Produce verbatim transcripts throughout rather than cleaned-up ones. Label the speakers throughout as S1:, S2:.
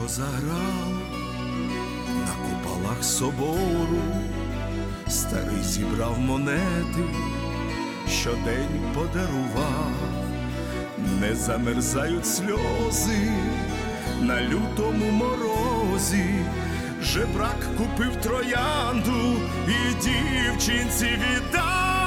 S1: тихо заграла на куполах собору, старий зібрав монети, щодень подарував. Не замерзають сльози на лютому морозі, жебрак купив троянду і дівчинці віддав.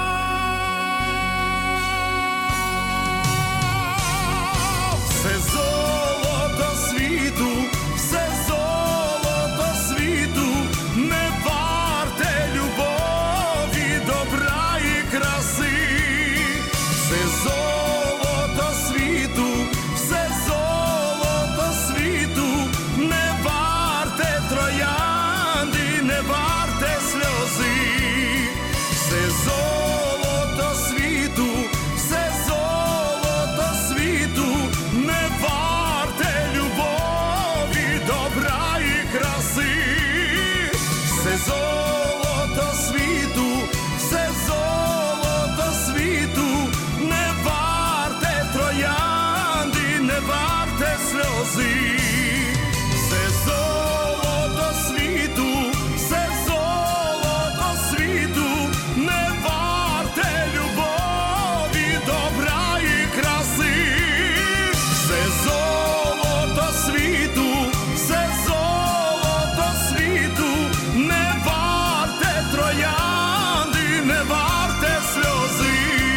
S1: Все золото світу, все золото світу, не варте любові, добра і краси. Все золото світу, все золото світу, не варте троянди, не варте сльози. Все золото світу, все золото світу, не варте любові, добра і краси. Все золото світу, все золото світу, не варте троянди, не варте сльози. Все золото світу, все золото світу, не варте любові, добра і краси. Все золото світу, все золото світу, не варте троянди, не варте сльози.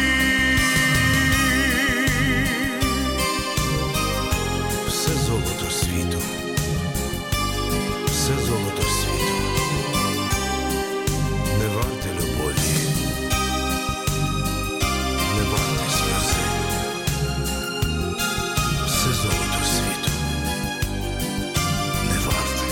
S1: Все золото світу, все золото світу, не варте любові, не варте сльози. Все золото світу, не варте.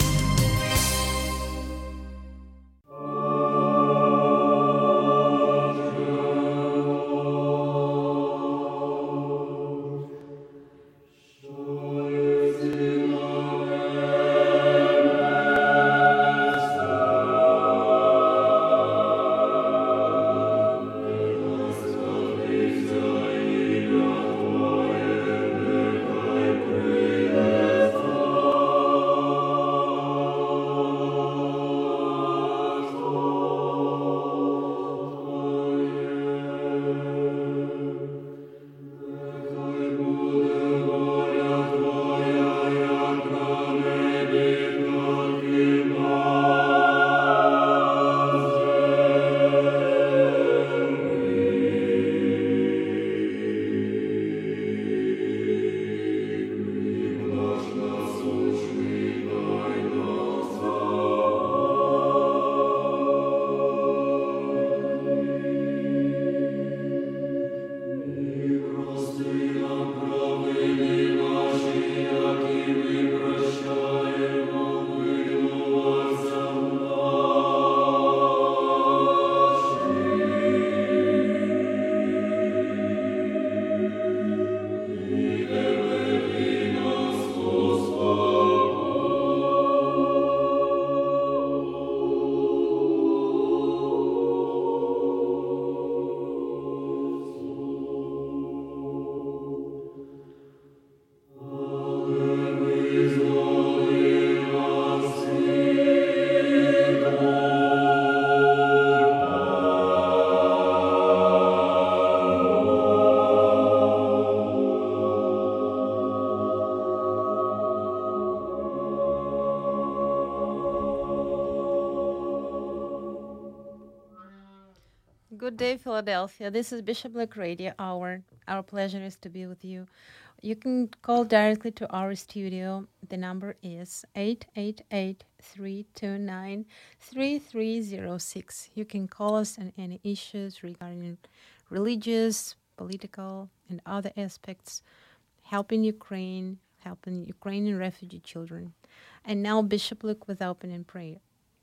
S2: Good day, Philadelphia. This is Bishop Black Radio Hour. Our pleasure is to be with you. You can call directly to our studio. The number is eight eight eight, three two nine, three three zero six. You can call us on any issues regarding religious, political, and other aspects, helping Ukraine, helping Ukrainian refugee children. And now Bishop Luke with opening prayer.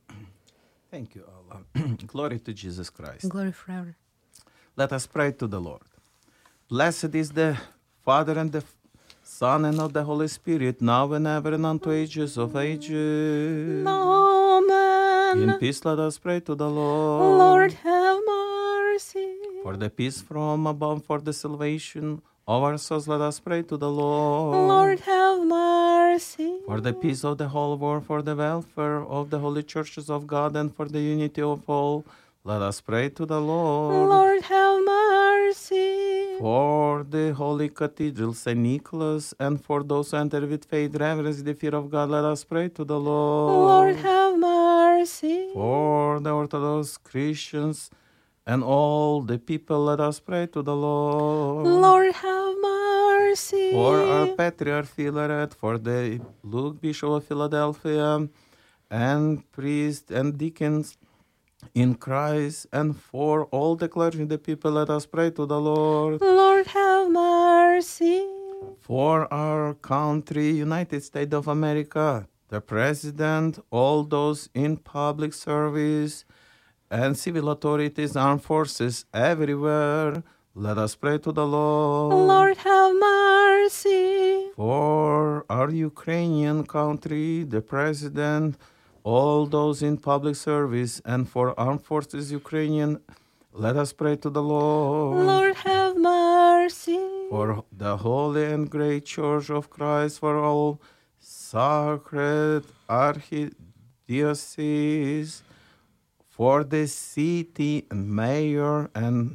S3: Thank you, Allah. Glory to Jesus Christ.
S2: Glory forever.
S3: Let us pray to the Lord. Blessed is the Father and the Son and of the Holy Spirit, now and ever and unto ages of ages.
S2: Amen.
S3: In peace let us pray to the Lord.
S2: Lord, have mercy.
S3: For the peace from above, for the salvation of our souls, let us pray to the Lord.
S2: Lord, have mercy.
S3: for the peace of the whole world, for the welfare of the holy churches of God, and for the unity of all. Let us pray to the Lord.
S2: Lord, have mercy.
S3: For the holy cathedral, Saint Nicholas, and for those who enter with faith, reverence, the fear of God, let us pray to the Lord.
S2: Lord, have mercy.
S3: For the Orthodox Christians and all the people, let us pray to the Lord.
S2: Lord, have mercy.
S3: For our Patriarch Philaret, for the Luke Bishop of Philadelphia, and priests and deacons in Christ, and for all the clergy and the people, let us pray to the Lord.
S2: Lord, have mercy.
S3: For our country, United States of America, the President, all those in public service, and civil authorities, armed forces everywhere, let us pray to the Lord.
S2: Lord, have mercy.
S3: For our Ukrainian country, the President, all those in public service, and for armed forces Ukrainian, let us pray to the Lord.
S2: Lord, have mercy.
S3: For the Holy and Great Church of Christ, for all sacred archdiocese, for the city and mayor and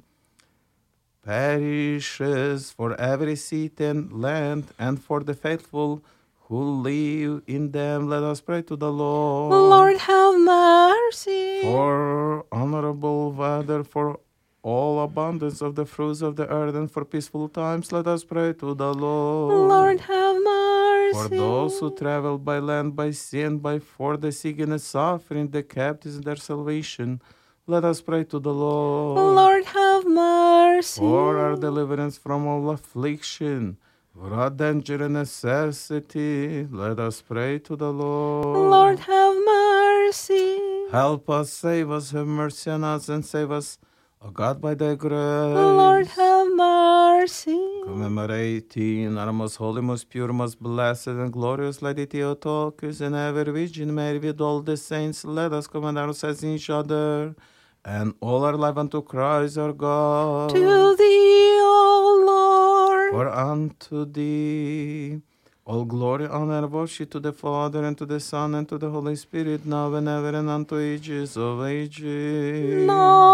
S3: parishes, for every city and land, and for the faithful who live in them, let us pray to the Lord.
S2: Lord, have mercy.
S3: For honorable weather, for all abundance of the fruits of the earth, and for peaceful times, let us pray to the Lord.
S2: Lord, have mercy.
S3: For those who travel by land, by sea, and by for the sick and the suffering, the captives and their salvation, let us pray to the Lord.
S2: Lord, have mercy.
S3: For our deliverance from all affliction, for our danger and necessity, let us pray to the Lord.
S2: Lord, have mercy.
S3: Help us, save us, have mercy on us, and save us, O God, by thy grace.
S2: Lord, have mercy.
S3: Commemorating our most holy, most pure, most blessed, and glorious Lady Theotokos, and ever Virgin Mary with all the saints, let us commend ourselves in each other, and all our life unto Christ our God.
S2: To thee, O Lord.
S3: For unto thee all glory, honor, and worship to the Father, and to the Son, and to the Holy Spirit, now and ever, and unto ages of ages.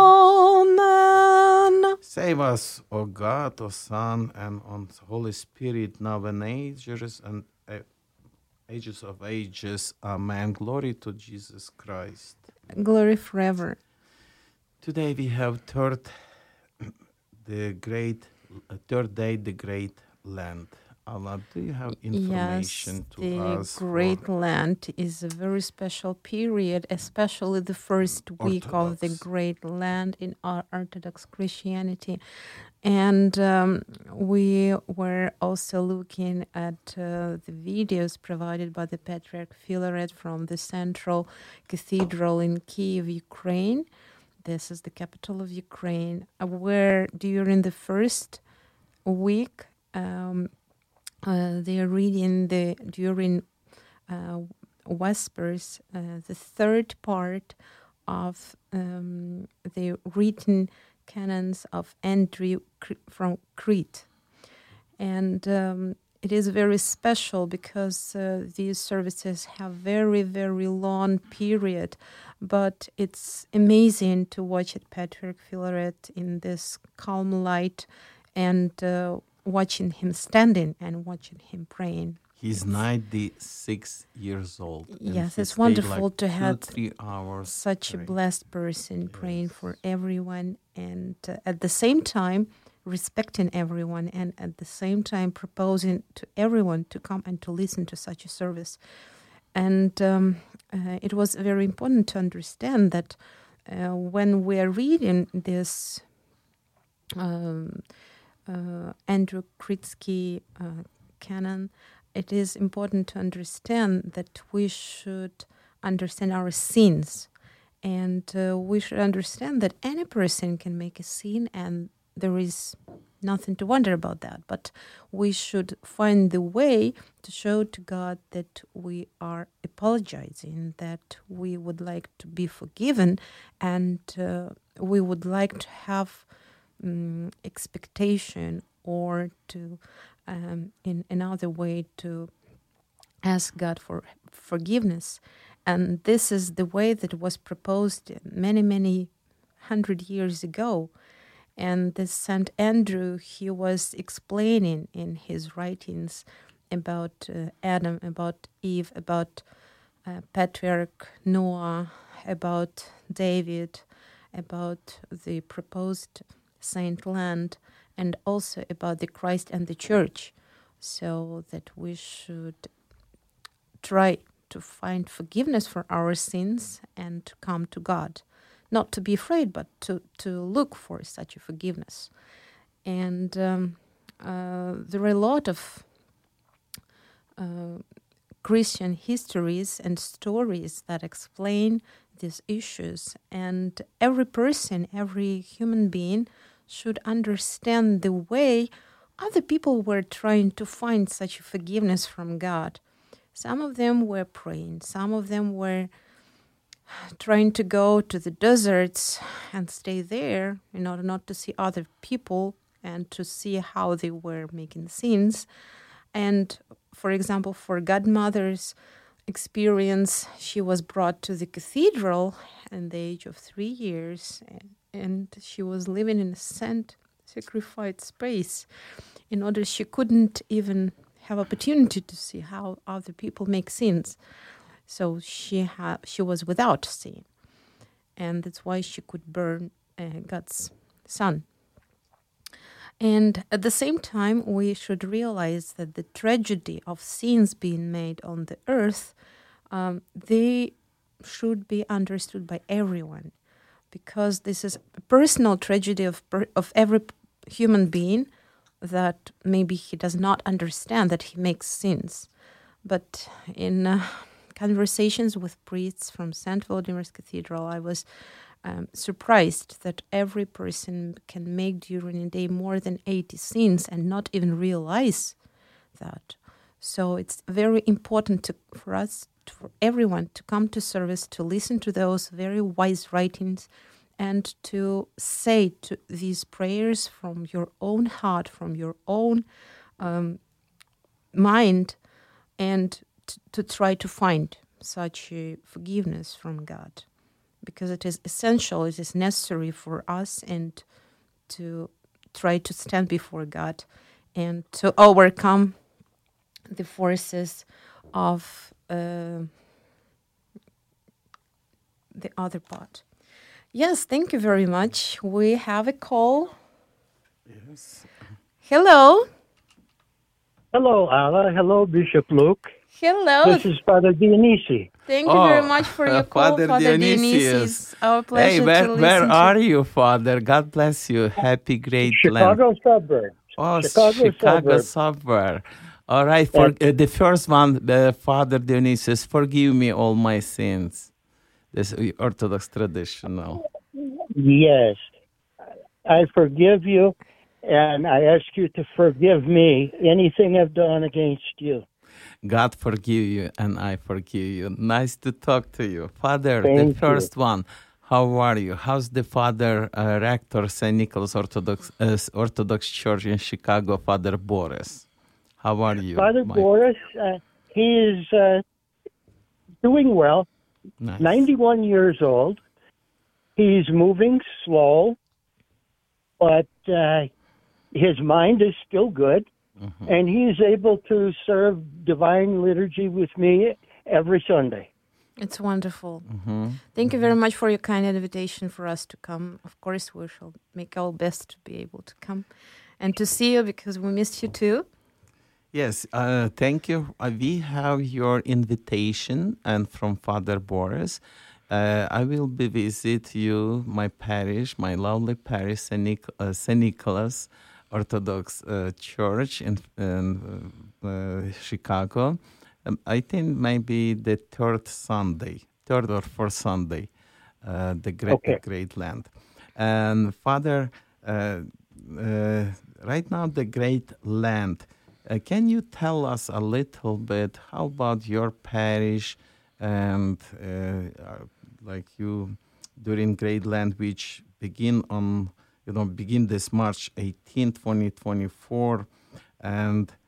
S2: Amen.
S3: Save us, O God, O Son, and on Holy Spirit, now and ages, and uh, ages of ages. Amen. Glory to Jesus Christ.
S2: Glory forever.
S3: Today we have third, the great, uh, third day, the great land. Allah, do you have information
S2: yes,
S3: to
S2: the
S3: us?
S2: Great
S3: for
S2: Lent is a very special period, especially the first week of the
S3: Orthodox.
S2: Great Lent in our Orthodox Christianity. And um, we were also looking at uh, the videos provided by the Patriarch Philaret from the Central Cathedral in Kiev, Ukraine. This is the capital of Ukraine, uh, where during the first week, um, uh, they are reading the during uh, Vespers, uh, the third part of um, the written canons of Andrew from Crete. And um, it is very special because uh, these services have very, very long period, but it's amazing to watch it, Patriarch Philaret, in this calm light and uh, watching him standing and watching him praying.
S3: He's ninety-six years old. and
S2: Yes,
S3: he
S2: it's
S3: stayed
S2: wonderful
S3: like
S2: to
S3: two,
S2: have
S3: three hours
S2: such a
S3: praying.
S2: blessed person praying
S3: Yes.
S2: for everyone, and uh, at the same time respecting everyone, and at the same time proposing to everyone to come and to listen to such a service. And um, uh, it was very important to understand that uh, when we are reading this um, uh, Andrew Kritsky uh, canon, it is important to understand that we should understand our sins, and uh, we should understand that any person can make a sin, and there is nothing to wonder about that. But we should find the way to show to God that we are apologizing, that we would like to be forgiven, and uh, we would like to have um, expectation, or to um, in another way to ask God for forgiveness. And this is the way that was proposed many, many hundred years ago. And this Saint Andrew, he was explaining in his writings about uh, Adam, about Eve, about uh, Patriarch Noah, about David, about the proposed Saint Land, and also about the Christ and the Church, so that we should try to find forgiveness for our sins and to come to God. Not to be afraid, but to, to look for such a forgiveness. And um, uh, there are a lot of uh, Christian histories and stories that explain these issues. And every person, every human being should understand the way other people were trying to find such forgiveness from God. Some of them were praying, some of them were trying to go to the deserts and stay there in order not to see other people and to see how they were making sins. And for example, for Godmother's experience, she was brought to the cathedral at the age of three years, and she was living in a saint sacrificed space in order she couldn't even have opportunity to see how other people make sins. So she ha- she was without sin, and that's why she could burn uh, God's Son. And at the same time, we should realize that the tragedy of sins being made on the earth, um, they should be understood by everyone, because this is a personal tragedy of per- of every human being, that maybe he does not understand that he makes sins. But in uh, conversations with priests from Saint Volodymyr's Cathedral, I was um, surprised that every person can make during a day more than eighty sins and not even realize that. So it's very important to, for us, to, for everyone, to come to service, to listen to those very wise writings, and to say to these prayers from your own heart, from your own um, mind, and t- to try to find such a forgiveness from God, because it is essential, it is necessary for us, and to try to stand before God and to overcome the forces of uh, the other part. Yes, thank you very much. We have a call.
S3: Yes.
S2: Hello.
S4: Hello, Alla. Hello, Bishop Luke.
S2: Hello.
S4: This is Father Dionisi.
S2: Thank you
S3: Oh,
S2: very much for your call,
S3: Father
S2: Father
S3: Dionysius.
S2: Dionysius. Our pleasure
S3: Hey, where,
S2: to
S3: where
S2: listen
S3: are
S2: to.
S3: you, Father? God bless you. Happy great
S4: Chicago
S3: land.
S4: suburbs.
S3: Oh,
S4: Chicago,
S3: Chicago
S4: suburbs.
S3: suburb. All right, for
S4: That's-
S3: uh, the first one, uh, Father Dionysius, forgive me all my sins. This is Orthodox traditional.
S4: Yes. I forgive you, and I ask you to forgive me anything I've done against you.
S3: God forgive you, and I forgive you. Nice to talk to you. Father,
S4: Thank
S3: the
S4: you.
S3: first one, how are you? How's the Father uh, Rector Saint Nicholas Orthodox uh, Orthodox Church in Chicago, Father Boris? How are you?
S4: Father
S3: my-
S4: Boris, uh, he is uh, doing well,
S3: Nice.
S4: ninety-one years old. He's moving slow, but uh, his mind is still good,
S3: Mhm.
S4: and he's able to serve divine liturgy with me every Sunday.
S2: It's wonderful.
S3: Mhm.
S2: Thank you very much for your kind invitation for us to come. Of course, we shall make our best to be able to come and to see you, because we missed you too.
S3: Yes, uh, thank you. Uh, we have your invitation, and from Father Boris. Uh, I will be visit you, my parish, my lovely parish, Saint, Nic- uh, Saint Nicholas Orthodox uh, Church in, in uh, uh, Chicago. Um, I think maybe the third Sunday, third or fourth Sunday, uh, the great,
S4: Okay.
S3: great land. And Father, uh, uh, right now the great land. Uh, can you tell us a little bit how about your parish and uh, uh, like you during Great Land, which begin on you know begin this March eighteenth, twenty twenty-four, and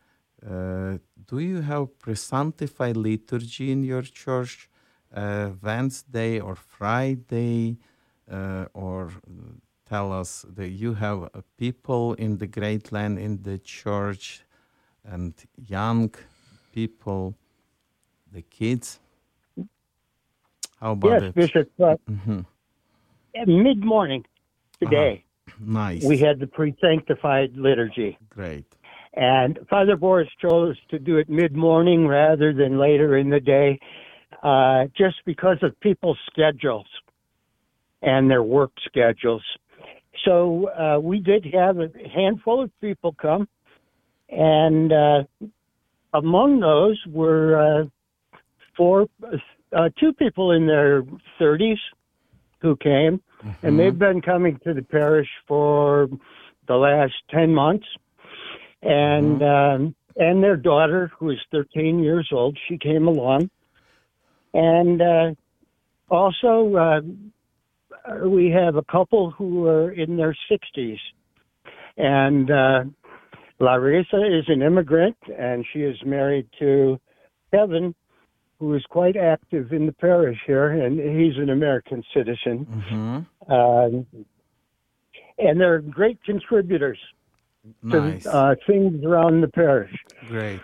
S3: uh, do you have pre-sanctified liturgy in your church, uh, Wednesday or Friday, uh, or tell us that you have uh, people in the Great Land in the church and young people, the kids? How about
S4: Yes,
S3: it?
S4: Bishop. Uh,
S3: Mm-hmm.
S4: Mid morning today,
S3: Nice.
S4: we had the pre sanctified liturgy.
S3: Great.
S4: And Father Boris chose to do it mid morning rather than later in the day, uh, just because of people's schedules and their work schedules. So uh, we did have a handful of people come, and uh, among those were uh, four, uh, two people in their thirties who came,
S3: Mm-hmm.
S4: and they've been coming to the parish for the last ten months. And um, and their daughter, who is thirteen years old, she came along. And uh, also, uh, we have a couple who are in their sixties. And uh, Larissa is an immigrant, and she is married to Kevin, who is quite active in the parish here, and he's an American citizen.
S3: Mm-hmm.
S4: Um, and they're great contributors
S3: Nice.
S4: to uh, things around the parish.
S3: Great.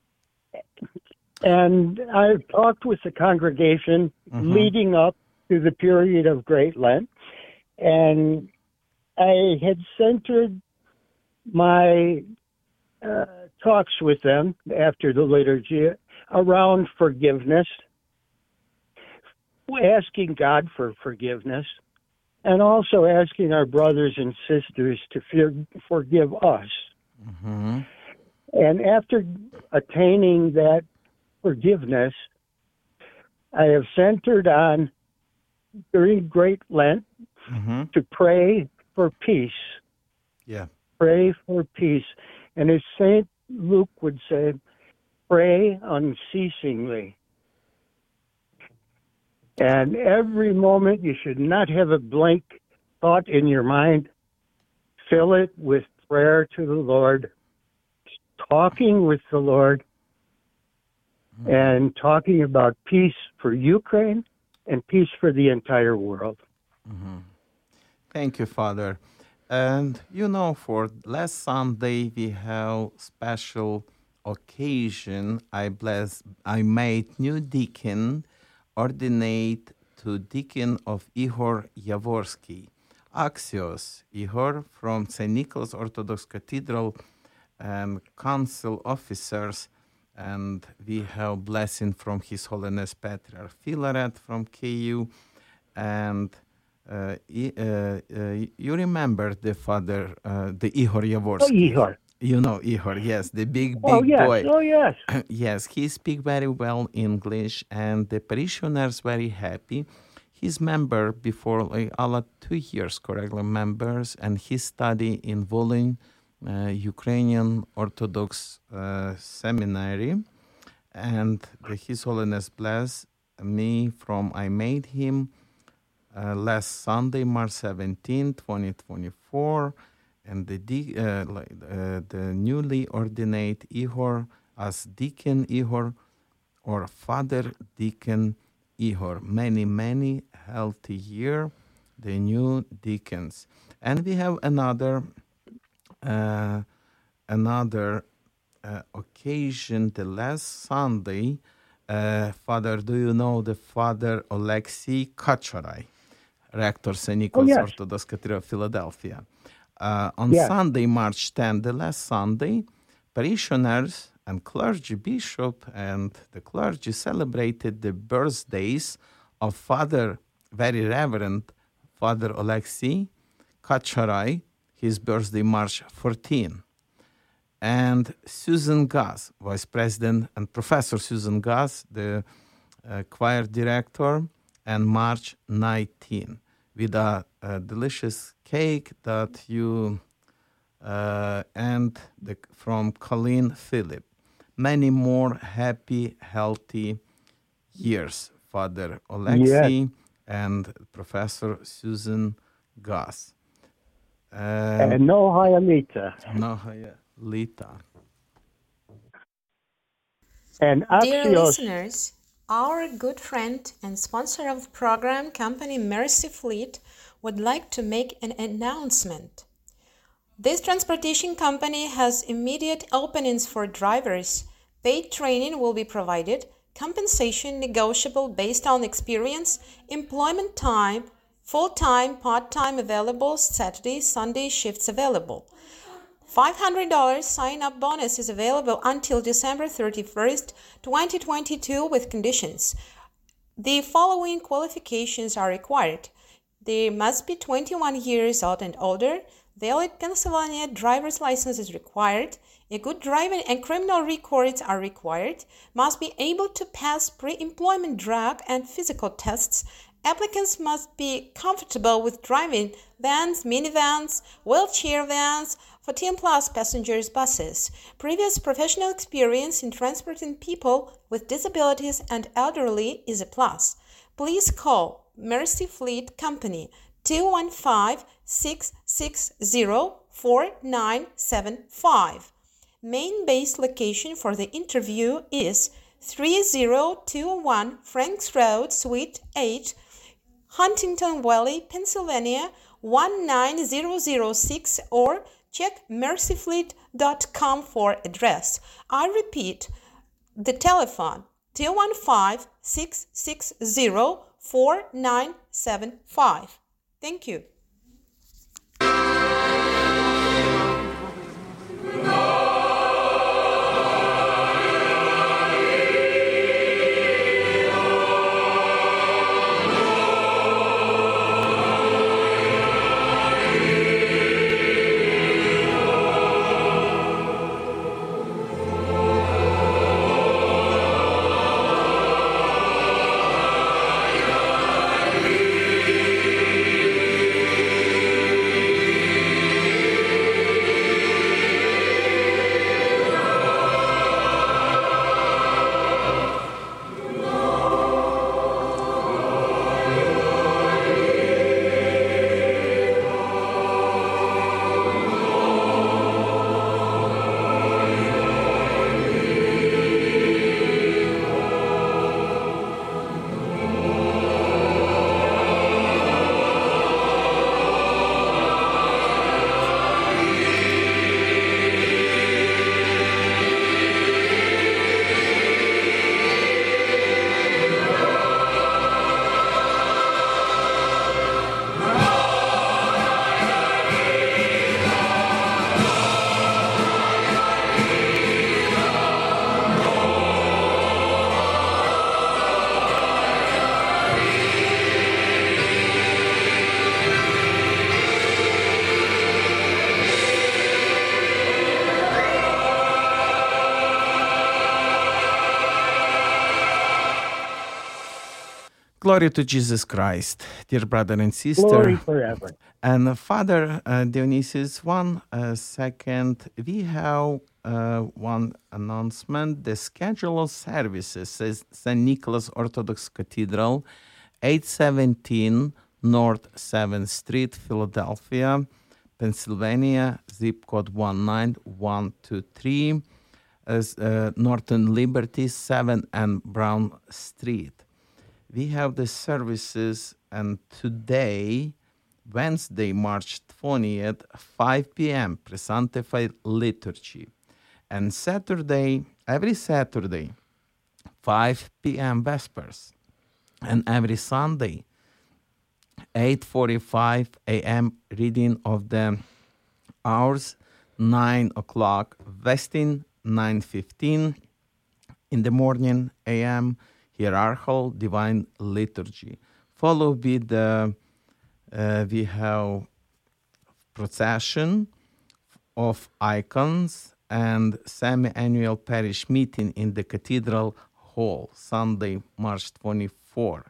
S4: And I've talked with the congregation
S3: Mhm.
S4: leading up to the period of Great Lent, and I had centered my uh, talks with them after the liturgy around forgiveness, asking God for forgiveness, and also asking our brothers and sisters to fear, forgive us.
S3: Mm-hmm.
S4: And after attaining that forgiveness, I have centered on, during Great Lent,
S3: Mm-hmm.
S4: to pray for peace.
S3: Yeah.
S4: Pray for peace. And as Saint Luke would say, pray unceasingly. And every moment you should not have a blank thought in your mind. Fill it with prayer to the Lord, talking with the Lord, and talking about peace for Ukraine and peace for the entire world.
S3: Thank you, Father. And you know, for last Sunday we have special occasion. I bless. I made new deacon, ordinate to deacon of Ihor Yavorski, Axios Ihor from Saint Nicholas Orthodox Cathedral, and council officers. And we have blessing from His Holiness Patriarch Filaret from K U, and. Uh, I- uh, uh, you remember the father, uh, the Ihor
S4: Oh,
S3: Yavorski.
S4: Ihor.
S3: You know Ihor, yes, the big, big
S4: Oh, yes.
S3: boy.
S4: Oh, yes.
S3: Yes, he speaks very well English, and the parishioners very happy. He's member before like alla two years, correctly members, and he study in Volyn, uh, Ukrainian Orthodox uh, Seminary, and the, His Holiness bless me from I made him. Uh, last Sunday, March seventeenth, twenty twenty-four, and the de- uh, like, uh, the newly ordained Ihor as Deacon Ihor or Father Deacon Ihor. Many, many healthy year, the new deacons. And we have another uh, another uh, occasion, the last Sunday. Uh, Father, do you know the Father Alexei Kacharai? Rector Saint Nicholas
S4: yes.
S3: Orthodox Cathedral, Philadelphia. Uh, on
S4: Yes.
S3: Sunday, March tenth, the last Sunday, parishioners and clergy, bishop and the clergy celebrated the birthdays of Father, very Reverend Father Alexei Kacharai, his birthday March fourteenth. And Susan Gass, Vice President, and Professor Susan Gass, the uh, choir director, and March nineteenth, with a, a delicious cake that you uh, and the, from Colleen Phillip. Many more happy, healthy years, Father Alexei and Professor Susan Gass. Um,
S4: And no Hayamita.
S3: no, Lita.
S4: And
S2: Dear
S4: Axios,
S2: listeners, our good friend and sponsor of the program, company Mercy Fleet, would like to make an announcement. This transportation company has immediate openings for drivers. Paid training will be provided, compensation negotiable based on experience, employment time, full-time, part-time available, Saturday, Sunday shifts available. five hundred dollars sign-up bonus is available until December thirty-first, twenty twenty-two with conditions. The following qualifications are required. They must be twenty-one years old and older. Valid Pennsylvania driver's license is required. A good driving and criminal records are required. Must be able to pass pre-employment drug and physical tests. Applicants must be comfortable with driving vans, minivans, wheelchair vans, fourteen plus passengers buses. Previous professional experience in transporting people with disabilities and elderly is a plus. Please call Mercy Fleet Company two one five, six six zero, four nine seven five. Main base location for the interview is three zero two one Franks Road, Suite eight, Huntington Valley, Pennsylvania one nine zero zero six, or check mercy fleet dot com for address. I repeat, the telephone two one five, six six zero, four nine seven five. Thank you.
S3: Glory to Jesus Christ, dear brother and sister.
S4: glory forever.
S3: And Father uh, Dionysius, one uh, second, we have uh, one announcement. The schedule of services is Saint Nicholas Orthodox Cathedral, eight seventeen North seventh Street, Philadelphia, Pennsylvania, zip code one nine one two three, as uh, Norton Liberty, seven and Brown Street. We have the services, and today, Wednesday, March twentieth, five p.m., Presanctified Liturgy. And Saturday, every Saturday, five p.m., Vespers. And every Sunday, eight forty-five a.m., reading of the hours, nine o'clock, Vesting, nine fifteen in the morning a.m., Hierarchal Divine Liturgy. Followed with the, uh, we have procession of icons and semi-annual parish meeting in the Cathedral Hall, Sunday, March twenty-fourth.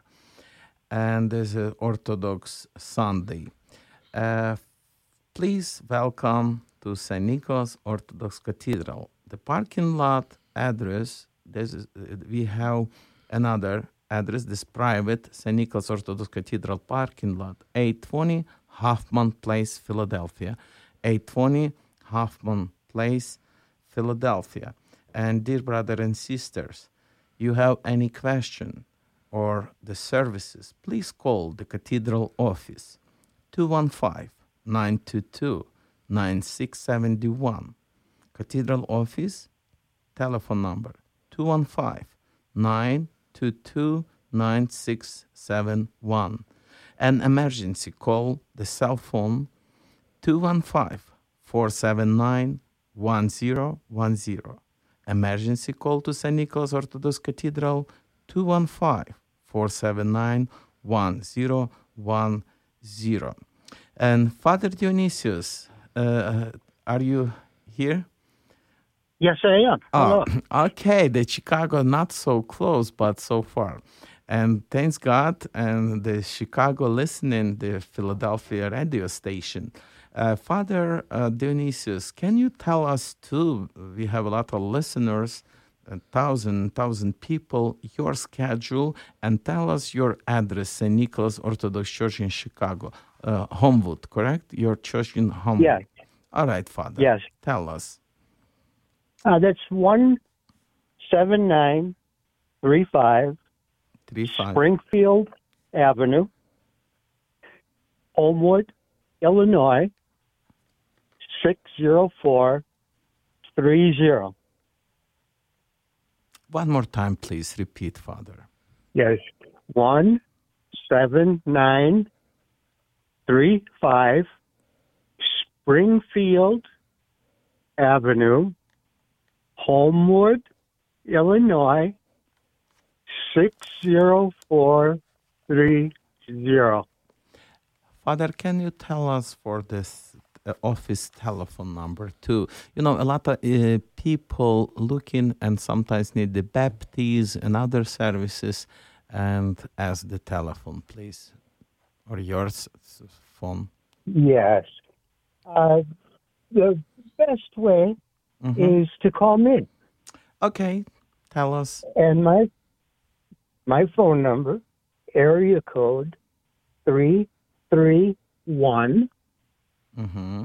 S3: And there's an Orthodox Sunday. Uh, please welcome to Saint Nicholas Orthodox Cathedral. The parking lot address, this is, we have another address, this private Saint Nicholas Orthodox Cathedral parking lot, eight twenty Hoffman Place, Philadelphia. eight twenty Hoffman Place, Philadelphia. And dear brother and sisters, you have any question or the services, please call the Cathedral office, two one five, nine two two, nine six seven one. Cathedral office, telephone number, two one five, nine two two, nine six seven one. An emergency call, the cell phone, two one five, four seven nine, one zero one zero. Emergency call to Saint Nicholas Orthodox Cathedral, two one five, four seven nine, one zero one zero. And Father Dionysius, uh, are you here?
S4: Yes, I am. Hello.
S3: Oh, okay, the Chicago not so close, but so far. And thanks God, and the Chicago listening, the Philadelphia radio station. Uh, Father uh, Dionysius, can you tell us too, we have a lot of listeners, a thousand, thousand people, your schedule, and tell us your address, Saint Nicholas Orthodox Church in Chicago, uh, Homewood, correct? Your church in Homewood.
S4: Yeah.
S3: All right, Father.
S4: Yes.
S3: Tell us.
S4: Uh, that's one seven nine three five
S3: Three five.
S4: Springfield Avenue, Homewood, Illinois, six zero four three zero.
S3: One more time, please repeat, Father.
S4: Yes, one seven nine three five Springfield Avenue, Homewood, Illinois, six zero four three zero.
S3: Father, can you tell us for this uh, office telephone number too? You know, a lot of uh, people looking and sometimes need the baptism and other services, and ask the telephone, please, or yours phone.
S4: Yes. Uh, the best way
S3: Mhm.
S4: is to call me.
S3: Okay, tell us.
S4: And my my phone number, area code three three one
S3: Mm-hmm.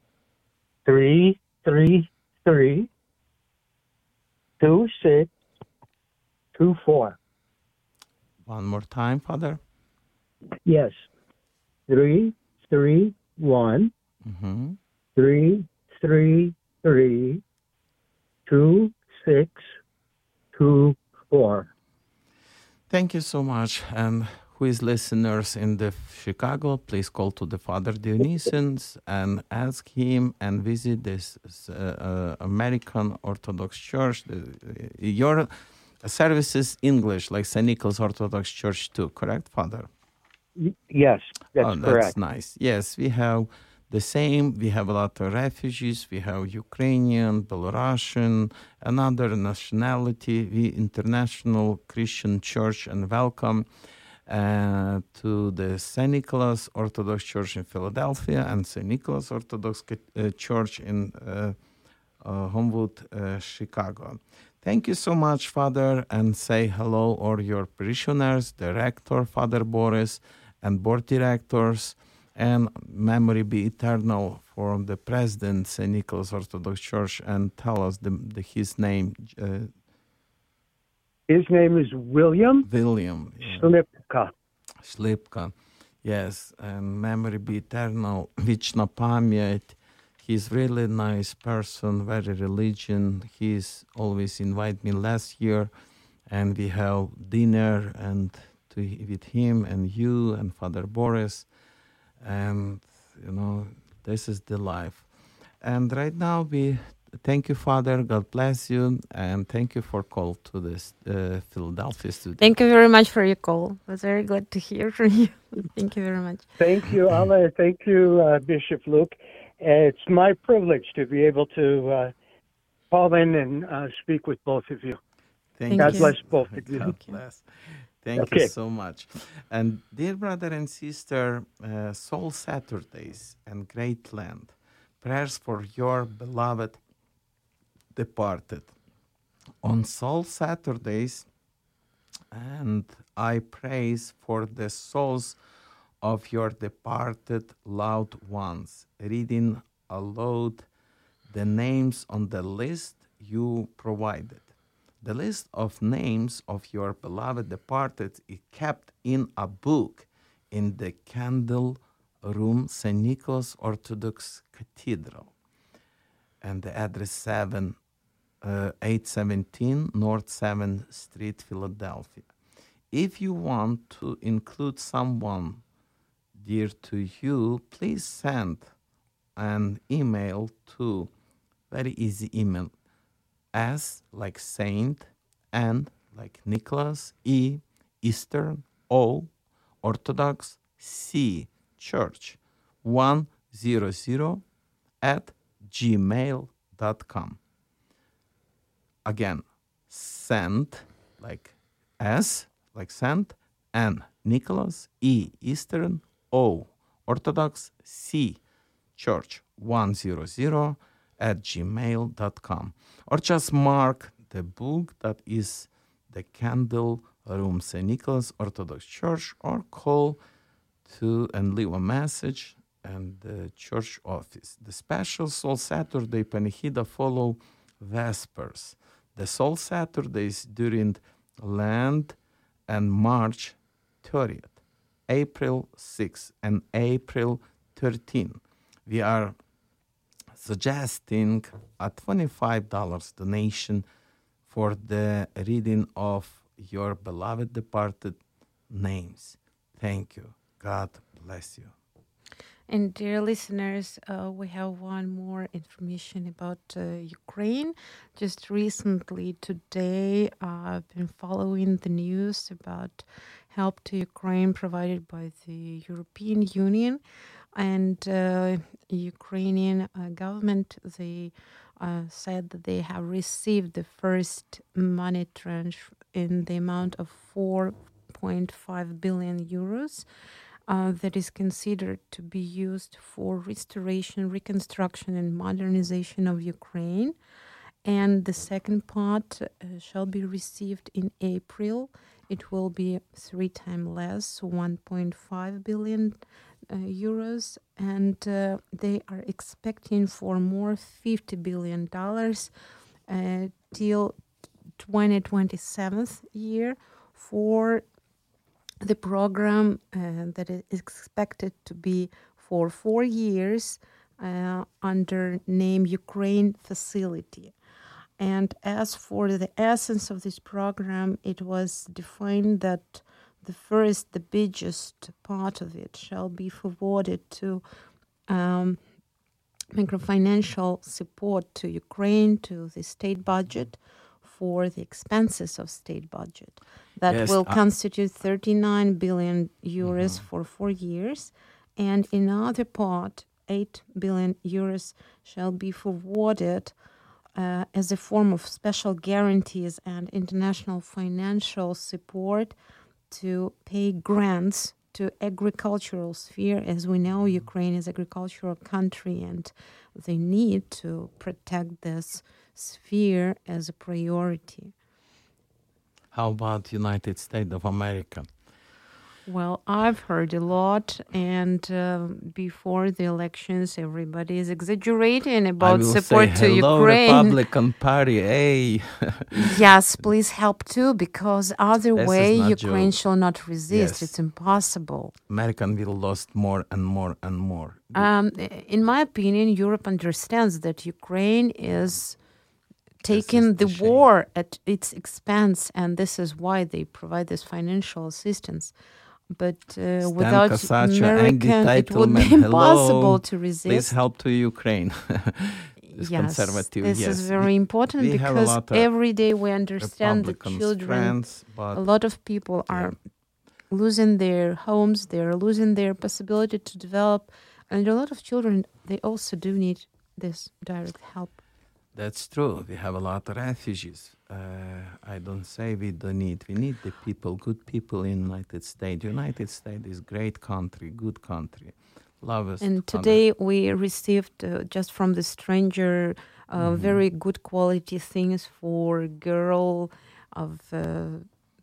S4: three three three two six two four.
S3: One more time, Father.
S4: Yes. Three three one
S3: Mm-hmm.
S4: three three three two six two four.
S3: Thank you so much. And who is listeners in the Chicago, please call to the Father Dionysius and ask him and visit this uh, uh, American Orthodox Church. The, uh, your services English, like Saint Nicholas Orthodox Church too, correct, Father?
S4: Y- Yes, that's
S3: oh, that's
S4: correct.
S3: nice. Yes, we have the same. We have a lot of refugees. We have Ukrainian, Belarusian, another nationality. We international Christian church, and welcome uh, to the Saint Nicholas Orthodox Church in Philadelphia and Saint Nicholas Orthodox uh, Church in uh, uh, Homewood, uh, Chicago. Thank you so much, Father, and say hello or your parishioners, the rector, Father Boris, and board directors, and memory be eternal for the president, Saint Nicholas Orthodox Church, and tell us the, the, his name, uh,
S4: His name is William
S3: William yeah.
S4: Slipka.
S3: Slipka. Yes, and memory be eternal, Vichna Pamyat. He's really nice person, very religion. He's always invite me last year, and we have dinner and to, with him and you and Father Boris. And, you know, this is the life. And right now, we thank you, Father. God bless you. And thank you for call to this uh, Philadelphia studio.
S2: Thank you very much for your call. It was very good to hear from you. Thank you very much.
S4: Thank you, Allah. Thank you, uh, Bishop Luke. It's my privilege to be able to uh, call in and uh, speak with both of you.
S3: Thank
S2: God
S3: you.
S4: bless both of you.
S3: God
S2: Thank you.
S3: bless. Thank
S4: Okay.
S3: you so much. And dear brother and sister, uh, Soul Saturdays and Great Land, prayers for your beloved departed. On Soul Saturdays, and I praise for the souls of your departed loved ones, reading aloud the names on the list you provided. The list of names of your beloved departed is kept in a book in the Candle Room, Saint Nicholas Orthodox Cathedral. And the address seven, uh, eight seventeen North seventh Street, Philadelphia. If you want to include someone dear to you, please send an email to very easy email S like Saint, N like Nicholas, E Eastern, O Orthodox, C Church one hundred at gmail dot com. Again, send like S like Saint, N Nicholas, E Eastern, O Orthodox, C Church one hundred at gmail dot com. Or just mark the book that is the Candle Room, Saint Nicholas Orthodox Church, or call to and leave a message and the church office. The special Soul Saturday Panihida follow Vespers. The Soul Saturdays during Lent and March thirtieth, April sixth, and April thirteenth. We are suggesting a twenty-five dollars donation for the reading of your beloved departed names. Thank you. God bless you.
S2: And dear listeners, uh, we have one more information about uh, Ukraine. Just recently, today, uh, I've been following the news about help to Ukraine provided by the European Union. And uh, Ukrainian uh, government, they uh, said that they have received the first money tranche in the amount of four point five billion euros. Uh, that is considered to be used for restoration, reconstruction, and modernization of Ukraine. And the second part uh, shall be received in April. It will be three times less, one point five billion uh, euros. And uh, they are expecting for more fifty billion dollars uh, till twenty twenty-seven year for the program uh, that is expected to be for four years uh, under name Ukraine Facility. And as for the essence of this program, it was defined that the first, the biggest part of it shall be forwarded to um, microfinancial support to Ukraine, to the state budget, for the expenses of state budget. That
S3: Yes,
S2: will
S3: uh,
S2: constitute thirty-nine billion euros
S3: Mhm.
S2: for four years. And another part, eight billion euros, shall be forwarded uh, as a form of special guarantees and international financial support to pay grants to agricultural sphere. As we know, Ukraine is an agricultural country and they need to protect this sphere as a priority.
S3: How about United States of America?
S2: Well, I've heard a lot, and uh, before the elections, everybody is exaggerating
S3: I
S2: about
S3: will
S2: support
S3: say
S2: to
S3: hello,
S2: Ukraine.
S3: Republican Party. Hey,
S2: Yes, please help too, because other
S3: This is
S2: way
S3: not
S2: Ukraine
S3: joke.
S2: shall not resist.
S3: Yes.
S2: It's impossible.
S3: American will lost more and more and more.
S2: Um, in my opinion, Europe understands that Ukraine is taking
S3: is
S2: the
S3: the shame.
S2: war at its expense, and this is why they provide this financial assistance. But uh,
S3: Stan
S2: without
S3: Casaccio,
S2: American,
S3: Andy
S2: it would be
S3: Teitelman,
S2: impossible
S3: hello.
S2: to resist.
S3: Please help to Ukraine. This
S2: Yes,
S3: conservative,
S2: this
S3: yes.
S2: is very
S3: We-
S2: important
S3: we have a
S2: because
S3: lot of
S2: every day we understand that
S3: Republican
S2: children,
S3: strands, but
S2: a lot of people are losing their homes, they're losing their possibility to develop, and a lot of children, they also do need this direct help.
S3: that's true. We have a lot of refugees. Uh, I don't say we don't need. We need the people, good people in United States. United States is great country, good country. Love us.
S2: And today we received uh, just from the stranger uh,
S3: Mhm.
S2: very good quality things for girl of uh,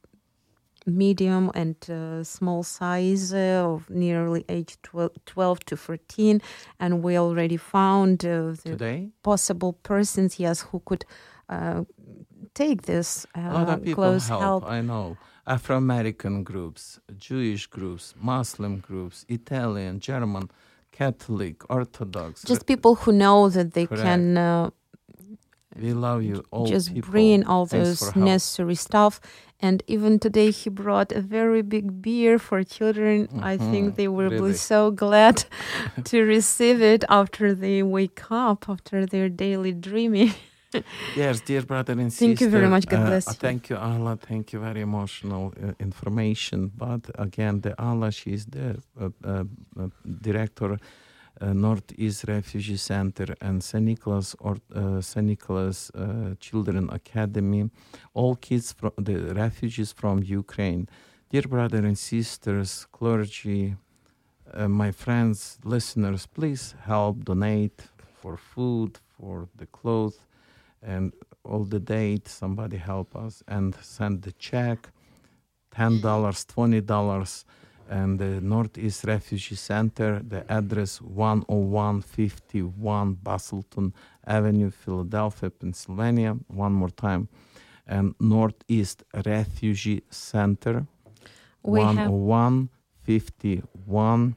S2: medium and uh, small size uh, of nearly age twelve, twelve to fourteen, and we already found uh, the
S3: Today?
S2: possible persons, yes, who could uh, take this uh,
S3: A lot of people
S2: close
S3: help,
S2: help.
S3: I know. Afro-American groups, Jewish groups, Muslim groups, Italian, German, Catholic, Orthodox.
S2: Just people who know that they
S3: Correct.
S2: can uh,
S3: We love you, all
S2: just
S3: people.
S2: bring all
S3: Thanks
S2: those
S3: for help.
S2: necessary stuff. And even today he brought a very big beer for children. I think
S3: Mhm,
S2: they will
S3: really.
S2: be so glad to receive it after they wake up, after their daily dreaming.
S3: Yes, dear brother and sister.
S2: Thank you very much. God
S3: uh,
S2: bless you.
S3: Thank you, Allah. Thank you. Very emotional uh, information. But again, the Allah, she's the uh, uh, uh, director, uh, Northeast Refugee Center and Saint Nicholas or uh, Saint Nicholas uh, Children Academy. All kids from the refugees from Ukraine. Dear brother and sisters, clergy, uh, my friends, listeners, please help donate for food, for the clothes. And all the date, somebody help us and send the check, ten dollars, twenty dollars, and the Northeast Refugee Center, the address one oh one fifty-one Bustleton Avenue, Philadelphia, Pennsylvania. One more time. And Northeast Refugee Center,
S2: We have-
S3: one oh one fifty-one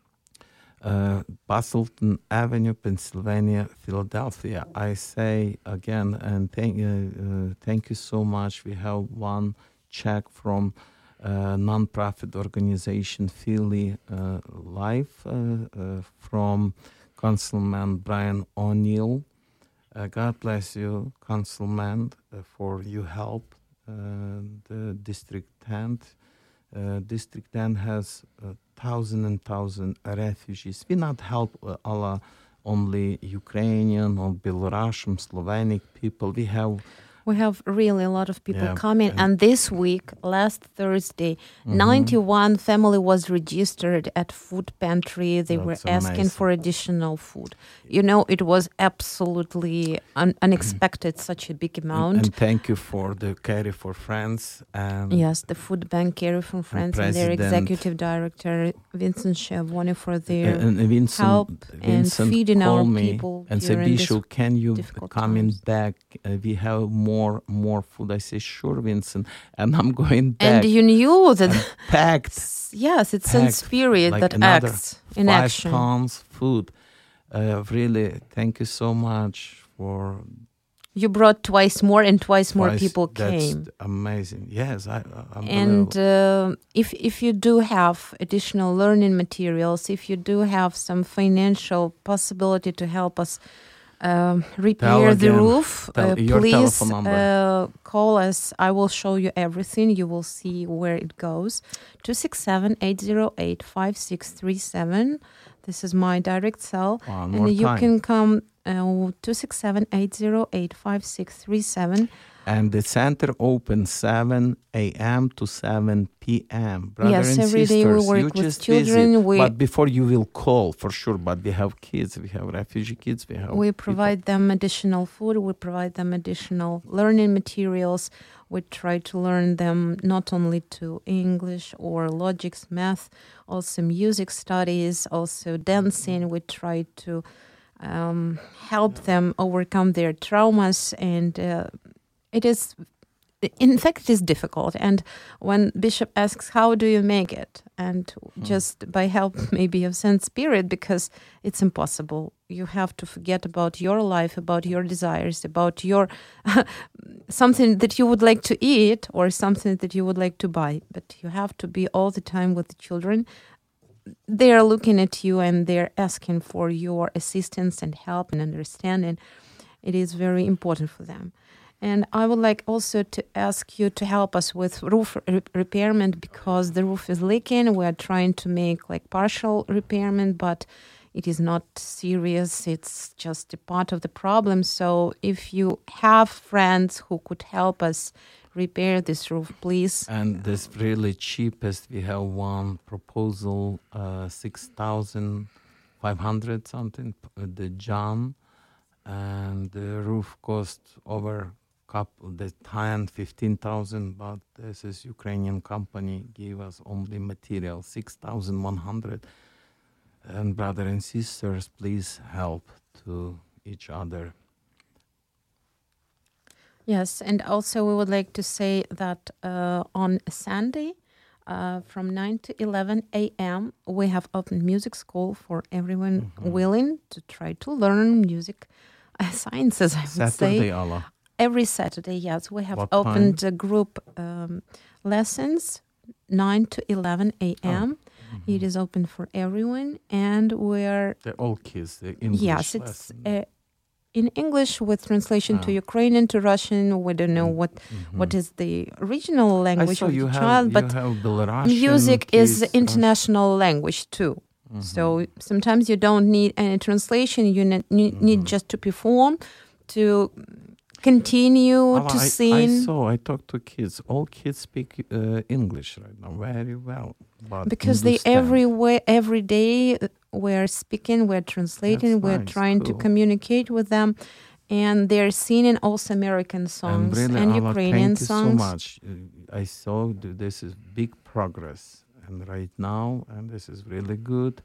S3: Uh, Bustleton Avenue, Pennsylvania, Philadelphia. I say again, and thank uh, uh, thank you so much. We have one check from uh, non-profit organization Philly uh, Life uh, uh, from Councilman Brian O'Neill. Uh, God bless you, Councilman, uh, for your help. Uh, the District ten. Uh, District ten has uh, thousand and thousand refugees. We not help uh, Allah only Ukrainian or Belarusian, Slovenian people. We have
S2: We have really a lot of people
S3: Yeah,
S2: coming.
S3: and-
S2: And this week, last Thursday,
S3: Mhm.
S2: ninety-one family was registered at food pantry. They were
S3: That's
S2: asking
S3: amazing.
S2: for additional food. You know, it was absolutely un- unexpected, such a big amount.
S3: and thank you for the Carry for Friends and
S2: Yes, the food bank Carry from France and, their
S3: President-
S2: executive director, Vincent Schiavone, for their
S3: and Vincent,
S2: help and
S3: Vincent
S2: feeding our
S3: called me
S2: people
S3: and said,
S2: during this
S3: Bishop, can you
S2: difficult
S3: come in
S2: times."
S3: back? Uh, we have more more food. I say, sure, Vincent, and I'm going back.
S2: And you knew that,
S3: and packed
S2: yes, it's in
S3: packed,
S2: spirit
S3: like
S2: that
S3: another
S2: acts in
S3: five
S2: action.
S3: tons food. Uh, really, thank you so much for
S2: You brought twice more, and twice more
S3: twice-
S2: people
S3: that's
S2: came.
S3: amazing. Yes, I, I
S2: And uh, if if you do have additional learning materials, if you do have some financial possibility to help us um, repair the
S3: again.
S2: roof,
S3: Tell
S2: uh,
S3: your
S2: please
S3: telephone number.
S2: uh, call us. I will show you everything. You will see where it goes. two six seven, eight zero eight, five six three seven. This is my direct cell.
S3: One more
S2: And you
S3: time.
S2: can come uh, two six seven, eight zero eight, five six three seven.
S3: And the center opens seven a.m. to seven p.m. Brother
S2: Yes,
S3: and
S2: every day we
S3: sisters,
S2: work
S3: you
S2: with
S3: just
S2: children.
S3: visit.
S2: We-
S3: But before you will call for sure. But we have kids, we have refugee kids, we have
S2: We
S3: people.
S2: provide them additional food. We provide them additional learning materials. We try to learn them not only to English or logics, math, also music studies, also dancing. We try to um, help them overcome their traumas, and uh, it is, in fact, it is difficult. And when Bishop asks, "How do you make it?" and just by help maybe of Saint Spirit, because it's impossible. You have to forget about your life, about your desires, about your something that you would like to eat or something that you would like to buy. But you have to be all the time with the children. They are looking at you and they're asking for your assistance and help and understanding. It is very important for them. And I would like also to ask you to help us with roof re- repairment, because the roof is leaking. We are trying to make like partial repairment, but it is not serious. It's just a part of the problem. So if you have friends who could help us repair this roof, please.
S3: And this really cheapest, we have one proposal, uh, six thousand five hundred something, uh, the John, and the roof cost over couple the ten, fifteen thousand, but this is Ukrainian company gave us only material six thousand one hundred. And brother and sisters, please help to each other.
S2: Yes, and also we would like to say that uh, on Sunday, uh, from nine to eleven a.m., we have open music school for everyone
S3: Mm-hmm.
S2: willing to try to learn music uh, sciences, I would
S3: Saturday,
S2: say.
S3: Allah.
S2: Every Saturday, yes. We have
S3: What
S2: opened uh, group um, lessons, nine to eleven a.m. It is open for everyone, and we're,
S3: They're all kids. They're English
S2: yes, it's
S3: lesson.
S2: uh, in English with translation to
S3: Ah.
S2: Ukrainian, to Russian. We don't know
S3: Mm,
S2: what
S3: mhm.
S2: what is the original
S3: I
S2: language
S3: saw
S2: of
S3: you
S2: the
S3: have,
S2: child,
S3: you
S2: but
S3: have Belarusian
S2: music
S3: kids,
S2: is
S3: Rus-
S2: international language too.
S3: Mhm.
S2: So sometimes you don't need any translation. You ne- need, need
S3: Mhm.
S2: just to perform, to continue
S3: Allah,
S2: to
S3: I,
S2: sing.
S3: I saw, I talked to kids. All kids speak uh, English right now very well. But
S2: Because they
S3: understand.
S2: every way, every day uh, we're speaking, we're translating,
S3: That's
S2: we're
S3: nice,
S2: trying to
S3: cool.
S2: communicate with them, and they're singing also American
S3: And
S2: songs
S3: really,
S2: and
S3: Allah,
S2: Ukrainian
S3: thank you
S2: songs.
S3: so much. Uh, I saw th- this is big progress, and right now, and this is really good.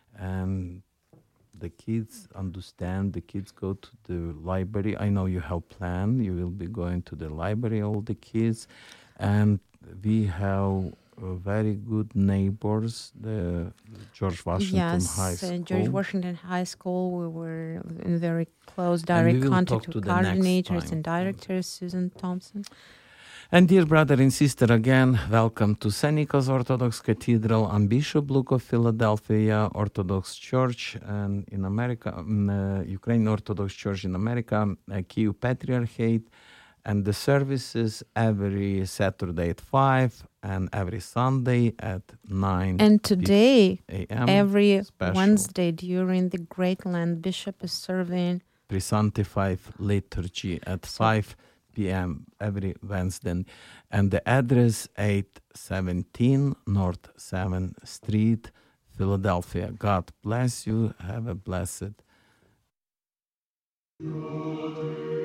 S3: And the kids understand. The kids go to the library. I know you have planned. You will be going to the library, all the kids, and we have uh, very good neighbors. The George Washington
S2: Yes,
S3: High
S2: uh,
S3: School.
S2: George Washington High School. We were in very close,
S3: And we
S2: direct
S3: will
S2: contact
S3: talk
S2: with
S3: to the next
S2: coordinators
S3: time.
S2: and directors, Susan Thompson.
S3: And dear brother and sister, again, welcome to Saint Nicholas Orthodox Cathedral on Bishop Luke of Philadelphia Orthodox Church, and in America, um, uh, Ukrainian Orthodox Church in America, uh, Kyiv Patriarchate, and the services every Saturday at five and every Sunday at nine
S2: And today,
S3: a.m.
S2: every
S3: special.
S2: Wednesday during the Great Land, Bishop is serving.
S3: Pre-sanctified liturgy at five p.m. every Wednesday. And the address eight seventeen North seventh Street, Philadelphia. God bless you. Have a blessed